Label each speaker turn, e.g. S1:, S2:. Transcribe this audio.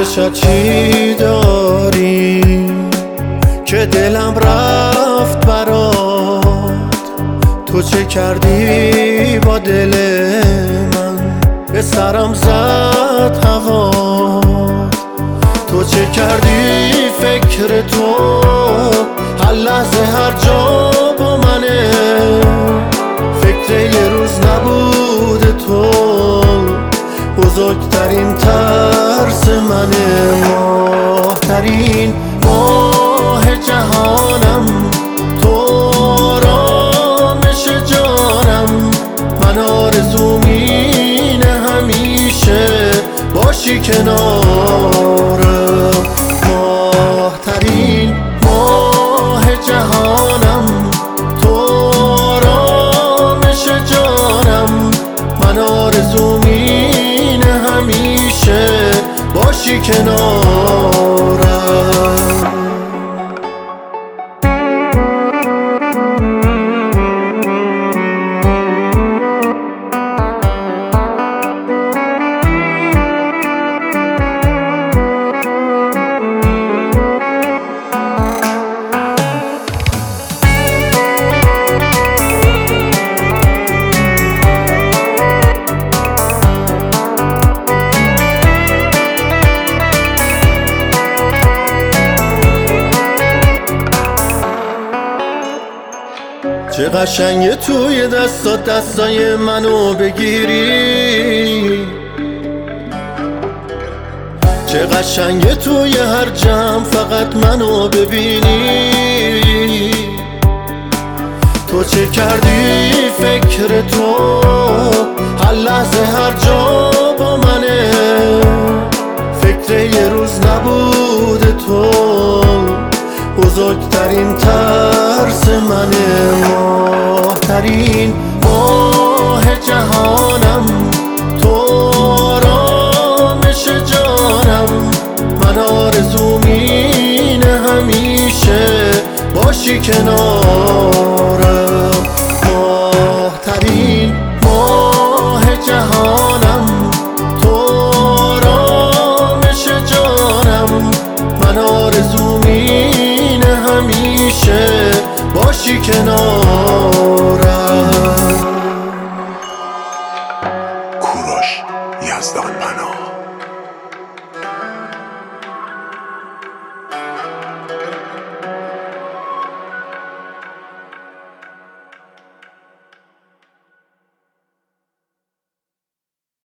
S1: چشات چی داری که دلم رفت برات؟ تو چه کردی با دل من؟ به سرم زد هوا. تو چه کردی فکر تو هر لحظه هر جا با منه؟ فکر یه روز نبود تو بزرگترین ترس منه. ماهترین ماه جهانم، تو آرامش جانم. من آرزوم اینه همیشه باشی کنارم. ماهترین ماه جهانم، تو آرامش جانم. من آرزوم اینه همیشه باشی کنارم. چه قشنگه توی دستات دستای منو بگیری، چه قشنگه توی هر جمع فقط منو ببینی. تو چه کردی فکر تو هر لحظه هر جا با منه؟ فکر یه روز نبود تو بزرگترین ترس منه. ماهترین ماه جهانم، تو آرامش جانم. من آرزوم اینه همیشه باشی کنارم. ماهترین ماه جهانم، تو آرامش جانم. من آرزوم اینه همیشه باشی کنارم.
S2: کوروش یزدان پناه.